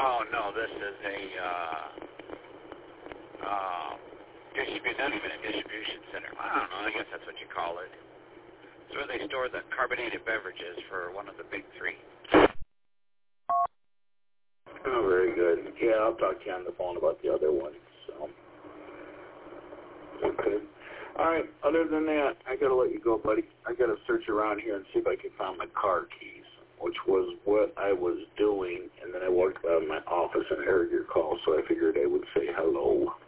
Oh, no, this is a not even a distribution center. I don't know, I guess that's what you call it. It's where they store the carbonated beverages for one of the big three. Oh, very good. Yeah, I'll talk to you on the phone about the other one. So, okay. All right, other than that, I got to let you go, buddy. I got to search around here and see if I can find my car keys, which was what I was doing, and then I walked out of my office and heard your call, so I figured I would say hello.